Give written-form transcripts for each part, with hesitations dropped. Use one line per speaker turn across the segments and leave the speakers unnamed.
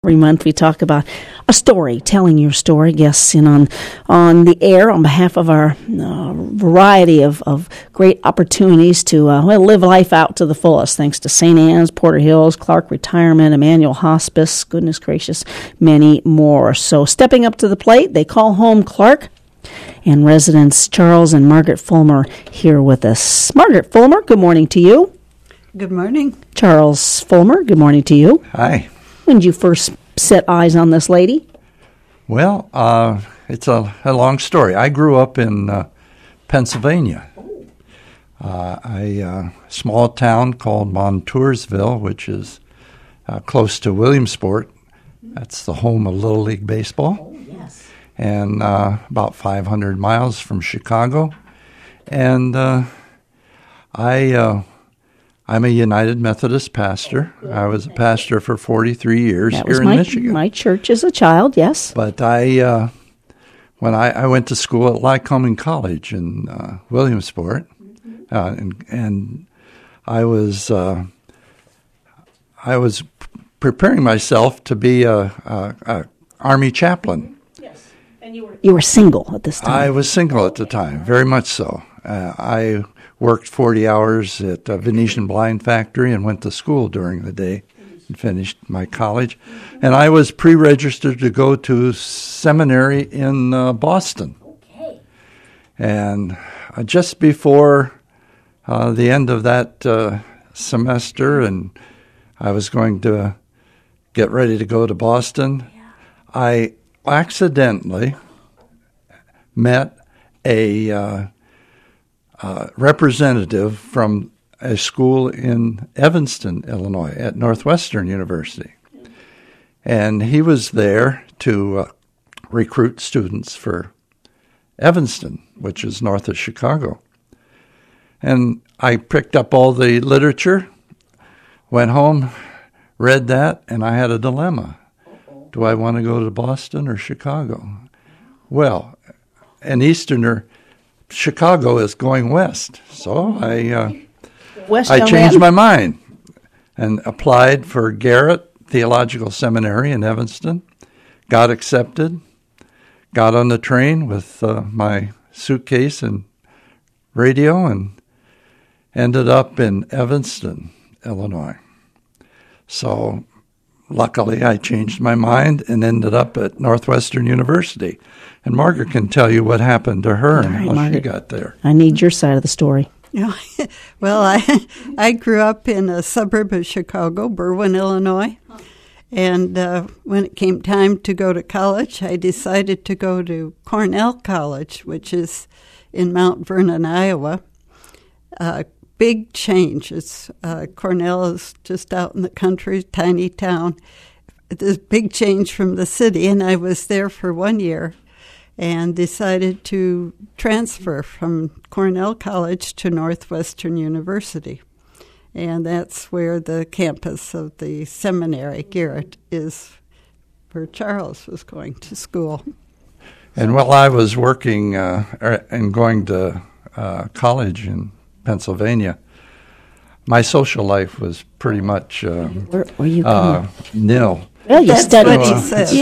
Every month we talk about a story, telling your story. Guests in on the air on behalf of our variety of great opportunities to live life out to the fullest, thanks to St. Anne's, Porter Hills, Clark Retirement, Emmanuel Hospice, goodness gracious, many more. So stepping up to the plate, they call home Clark, and residents Charles and Margaret Fulmer here with us. Margaret Fulmer, good morning to you.
Good morning.
Charles Fulmer, good morning to you.
Hi.
When did you first set eyes on this lady?
Well, it's a long story. I grew up in Pennsylvania. A small town called Montoursville, which is close to Williamsport. That's the home of Little League Baseball.
Oh, yes.
And about 500 miles from Chicago. And I'm a United Methodist pastor. I was a pastor for 43 years here in Michigan.
My church as a child, yes.
But when I went to school at Lycoming College in Williamsport, and I was preparing myself to be a Army chaplain.
Yes, and you were single at this time.
I was single at the time, very much so. I worked 40 hours at a Venetian blind factory and went to school during the day and finished my college. And I was pre-registered to go to seminary in Boston.
Okay.
And just before the end of that semester, and I was going to get ready to go to Boston, I accidentally met a representative from a school in Evanston, Illinois, at Northwestern University. And he was there to recruit students for Evanston, which is north of Chicago. And I picked up all the literature, went home, read that, and I had a dilemma. Do I want to go to Boston or Chicago? Well, an Easterner, Chicago is going west, so I changed my mind and applied for Garrett Theological Seminary in Evanston, got accepted, got on the train with my suitcase and radio, and ended up in Evanston, Illinois. So luckily I changed my mind and ended up at Northwestern University. And Margaret can tell you what happened to her and how Margaret, she got there.
I need your side of the story.
Well, I grew up in a suburb of Chicago, Berwyn, Illinois. And when it came time to go to college, I decided to go to Cornell College, which is in Mount Vernon, Iowa. Big change. Cornell is just out in the country, tiny town. There's a big change from the city, and I was there for 1 year and decided to transfer from Cornell College to Northwestern University. And that's where the campus of the seminary, Garrett, is, where Charles was going to school.
And while I was working and going to college in Pennsylvania, my social life was pretty much
where you
nil.
Well, you studied.
What he said.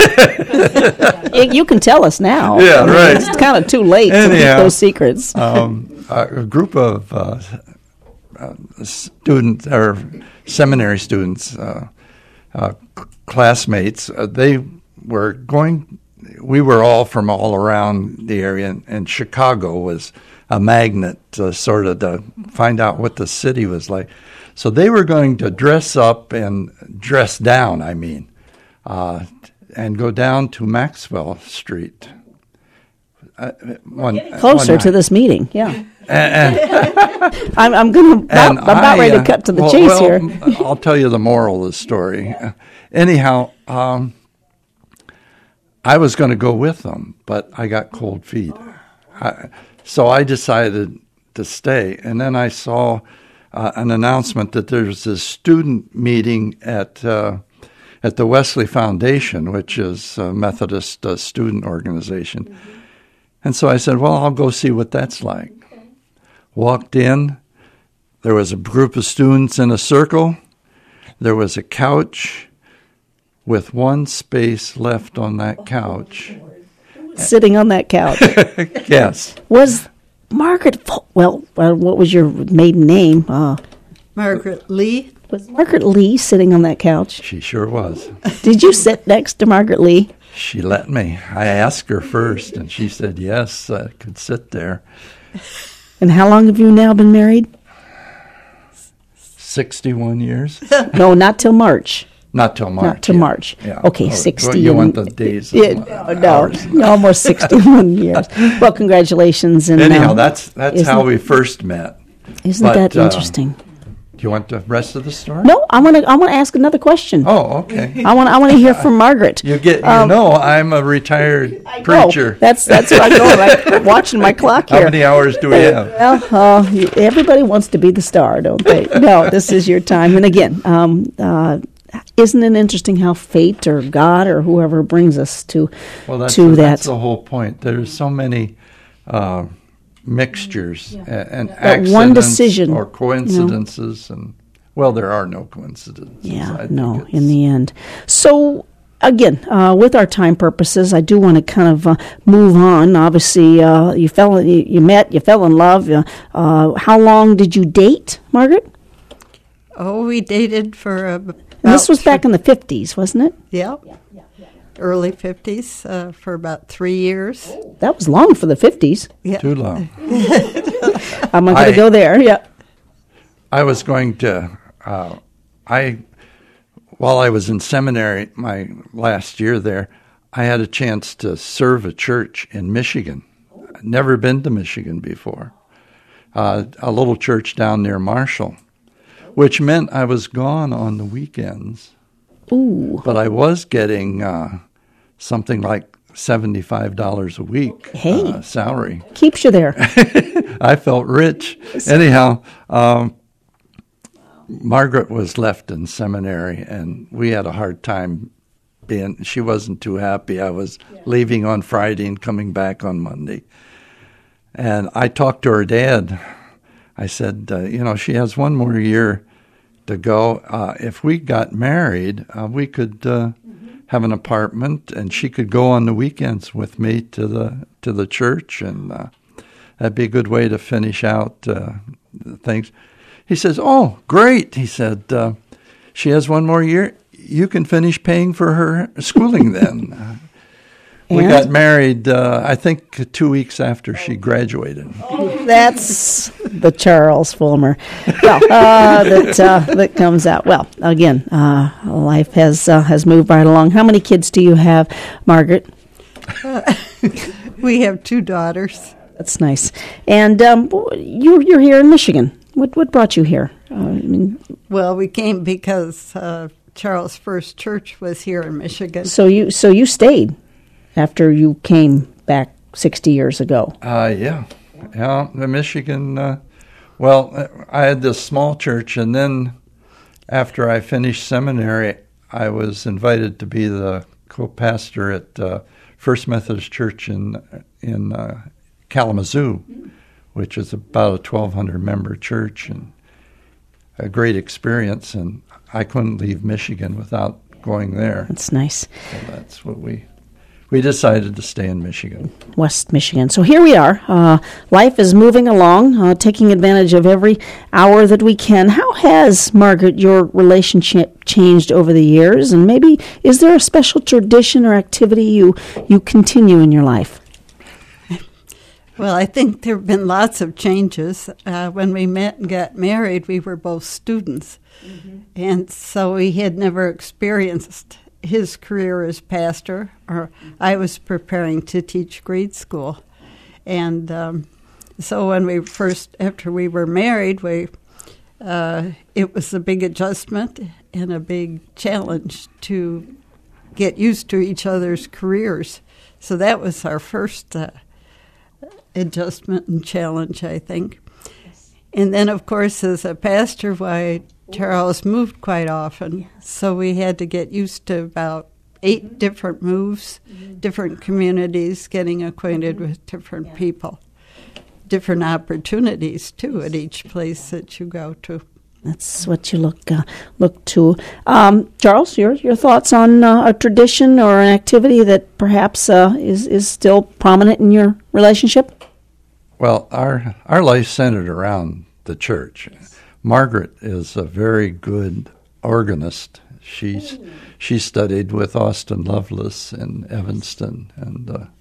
You can tell us now.
Yeah, right.
It's kind of too late to keep those secrets.
A group of students or seminary students, classmates, they were going. We were all from all around the area, and Chicago was a magnet sort of to find out what the city was like. So they were going to dress up and dress down, and go down to Maxwell Street.
Closer to this meeting, yeah. I'm about ready to cut to the chase here.
I'll tell you the moral of the story. Anyhow, I was going to go with them, but I got cold feet. So I decided to stay. And then I saw an announcement that there's this student meeting at the Wesley Foundation, which is a Methodist student organization. Mm-hmm. And so I said, well, I'll go see what that's like. Okay. Walked in. There was a group of students in a circle. There was a couch. with one space left on that couch.
Sitting on that couch.
Yes.
Was Margaret, what was your maiden name?
Margaret Lee.
Was Margaret Lee sitting on that couch?
She sure was.
Did you sit next to Margaret Lee?
She let me. I asked her first, and she said yes, I could sit there.
And how long have you now been married?
61 years.
No, not till March.
Not till March.
Not till
yeah.
March.
Yeah.
Okay,
Oh,
60.
You want the days?
No, almost 61 years. Well, congratulations. And
Anyhow, that's how we first met.
Isn't
But,
that interesting?
Do you want the rest of the story?
No, I want to ask another question.
Oh, okay.
I want to hear from Margaret.
I'm a retired preacher.
That's what I know. I'm watching my clock here.
How many hours do we have?
Well, everybody wants to be the star, don't they? No, this is your time. And again, isn't it interesting how fate or God or whoever brings us to
That's
that?
the whole point. There's so many mixtures and
That
accidents
one decision,
or coincidences, and there are no coincidences.
Yeah, no, in the end. So again, with our time purposes, I do want to kind of move on. Obviously, you met, you fell in love. How long did you date, Margaret?
Oh, we dated for
And this was back in the 50s, wasn't it?
Yeah. Early 50s for about 3 years.
That was long for the 50s.
Yeah.
Too long.
I'm not going to go there. Yeah.
I was going to. While I was in seminary, my last year there, I had a chance to serve a church in Michigan. I'd never been to Michigan before. A little church down near Marshall, which meant I was gone on the weekends.
Ooh.
But I was getting something like $75 a week salary.
Keeps you there.
I felt rich. Anyhow, Margaret was left in seminary, and we had a hard time she wasn't too happy. I was leaving on Friday and coming back on Monday. And I talked to her dad. I said, she has one more year to go. If we got married, we could have an apartment, and she could go on the weekends with me to the church, and that'd be a good way to finish out things. He says, "Oh, great!" He said, "She has one more year. You can finish paying for her schooling then." We got married, I think, 2 weeks after she graduated.
That's the Charles Fulmer. That comes out. Well, again, life has moved right along. How many kids do you have, Margaret?
We have 2 daughters.
That's nice. And you're here in Michigan. What brought you here?
Well, we came because Charles First Church was here in Michigan.
So you stayed after you came back 60 years ago.
Yeah, the Michigan. I had this small church, and then after I finished seminary, I was invited to be the co-pastor at First Methodist Church in Kalamazoo, which is about a 1,200-member church, and a great experience. And I couldn't leave Michigan without going there.
That's nice.
So that's what we decided to stay in Michigan.
West Michigan. So here we are. Life is moving along, taking advantage of every hour that we can. How has, Margaret, your relationship changed over the years? And maybe is there a special tradition or activity you continue in your life?
Well, I think there have been lots of changes. When we met and got married, we were both students. Mm-hmm. And so we had never experienced his career as pastor, or I was preparing to teach grade school. And so when after we were married, it was a big adjustment and a big challenge to get used to each other's careers. So that was our first adjustment and challenge, I think. Yes. And then, of course, as a pastor, Charles moved quite often, so we had to get used to about 8 different moves, different communities, getting acquainted with different people, different opportunities, too, at each place that you go to.
That's what you look to. Charles, your thoughts on a tradition or an activity that perhaps is still prominent in your relationship?
Well, our life centered around the church. Margaret is a very good organist. She studied with Austin Lovelace in Evanston, and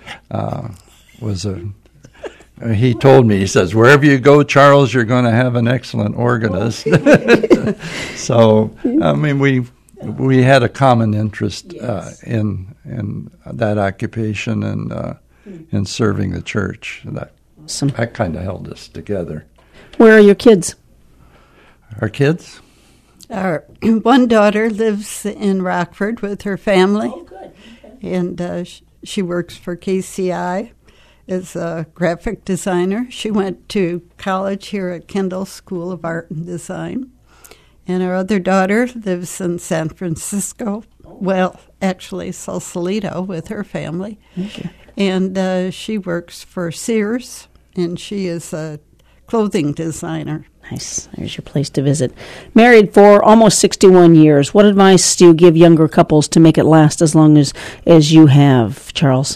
he told me, he says, wherever you go, Charles, you're going to have an excellent organist. So, I mean, we had a common interest in that occupation and in serving the church. That kind of held us together.
Where are your kids?
Our kids?
Our one daughter lives in Rockford with her family.
Oh, good. Okay.
And she works for KCI as a graphic designer. She went to college here at Kendall School of Art and Design. And our other daughter lives in San Francisco. Well, actually, Sausalito with her family.
Okay.
And she works for Sears, and she is a clothing designer.
Nice. There's your place to visit. Married for almost 61 years. What advice do you give younger couples to make it last as long as you have, Charles?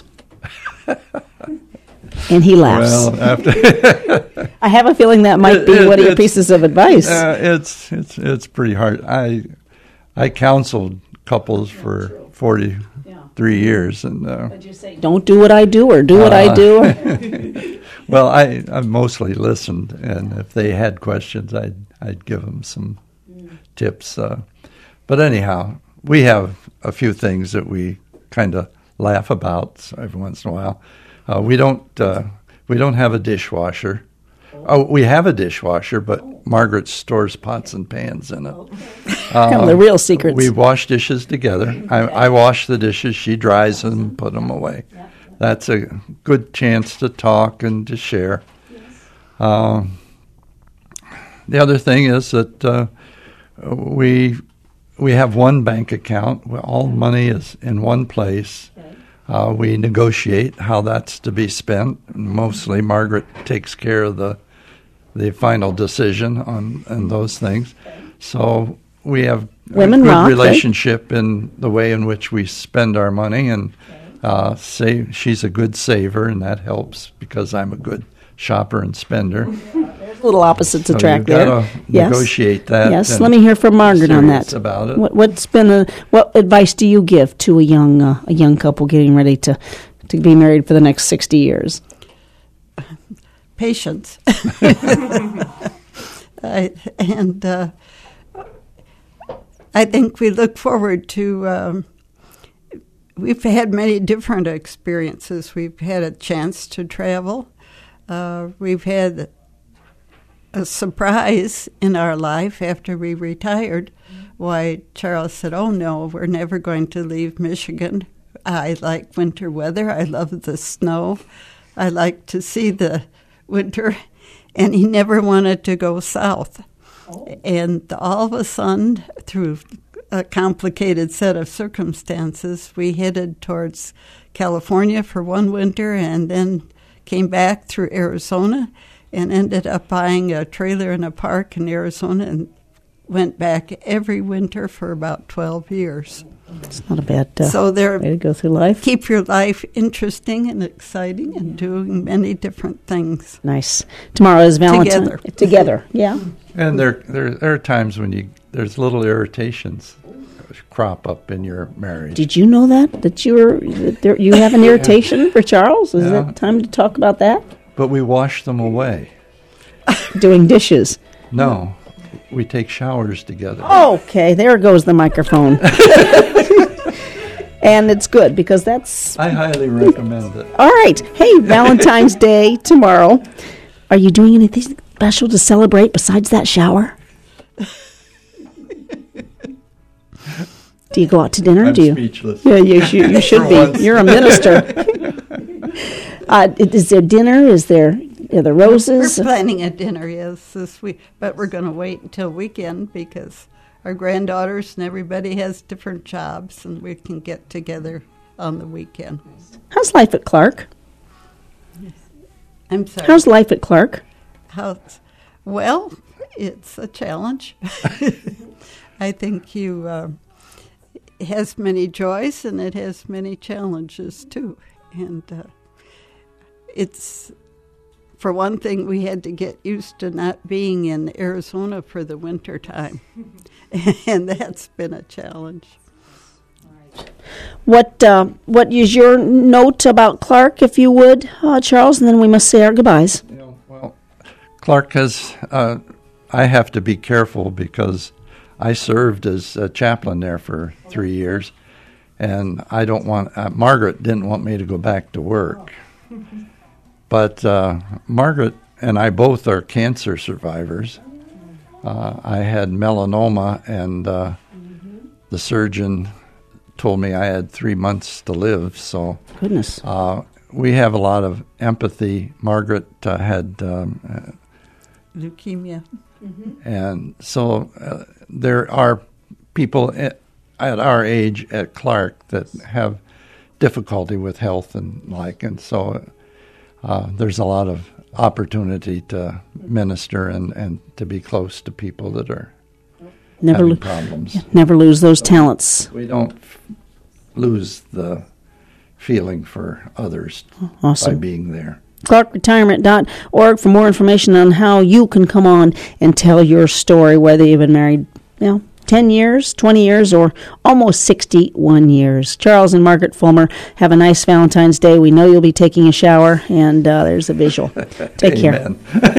And he laughs.
Well, after
I have a feeling that might be one of your pieces of advice.
It's pretty hard. I counseled couples for 43 years, and
Would you say, don't do what I do or do what I do?
Well, I mostly listened, and if they had questions, I'd give them some tips. But anyhow, we have a few things that we kind of laugh about every once in a while. We don't have a dishwasher. Oh, we have a dishwasher, but Margaret stores pots and pans in it.
Kind of the real secrets.
We wash dishes together. I wash the dishes. She dries them, put them away. Yeah. That's a good chance to talk and to share. The other thing is that we have one bank account. All money is in one place. We negotiate how that's to be spent. Mostly, Margaret takes care of the final decision on those things. So we have a good relationship in the way in which we spend our money, and she's a good saver, and that helps because I'm a good shopper and spender.
There's a little opposites attract there.
You've got to negotiate that.
Yes, let me hear from Margaret on that.
About it.
What advice do you give to a young couple getting ready to be married for the next 60 years?
Patience. I think we look forward to. We've had many different experiences. We've had a chance to travel. We've had a surprise in our life after we retired. Why, Charles said, "Oh no, we're never going to leave Michigan. I like winter weather. I love the snow. I like to see the winter." And he never wanted to go south. And all of a sudden, through a complicated set of circumstances, we headed towards California for one winter and then came back through Arizona and ended up buying a trailer in a park in Arizona and went back every winter for about 12 years.
It's not a bad way to go through life.
Keep your life interesting and exciting and doing many different things.
Nice. Tomorrow is Valentine's. Together, yeah.
And there are times when there's little irritations crop up in your marriage.
Did you know that you have an irritation for Charles? Is it time to talk about that?
But we wash them away.
Doing dishes.
No. We take showers together.
Okay, there goes the microphone. And it's good because that's...
I highly recommend it.
All right. Hey, Valentine's Day tomorrow. Are you doing anything special to celebrate besides that shower? Do you go out to dinner?
I'm speechless.
Yeah, you should be.
Once.
You're a minister. Is there dinner? Are there roses?
We're planning a dinner, yes, this week, but we're going to wait until weekend because our granddaughters and everybody has different jobs, and we can get together on the weekend.
How's life at Clark?
I'm sorry.
How's life at Clark?
Well, it's a challenge. I think it has many joys and it has many challenges too. And it's, for one thing, we had to get used to not being in Arizona for the winter time. And that's been a challenge.
What is your note about Clark, if you would, Charles, and then we must say our goodbyes.
Well, Clark has, I have to be careful because I served as a chaplain there for 3 years, and I don't want, Margaret didn't want me to go back to work. But Margaret and I both are cancer survivors. I had melanoma, and the surgeon told me I had 3 months to live. So
Goodness.
We have a lot of empathy. Margaret had
Leukemia.
and so there are people at our age at Clark that have difficulty with health and so there's a lot of opportunity to minister and to be close to people that are having problems.
Never lose those talents.
We don't lose the feeling for others
Awesome.
by being there.
ClarkRetirement.org for more information on how you can come on and tell your story, whether you've been married 10 years, 20 years, or almost 61 years. Charles and Margaret Fulmer, have a nice Valentine's Day. We know you'll be taking a shower, and there's a visual. Take care.
Amen.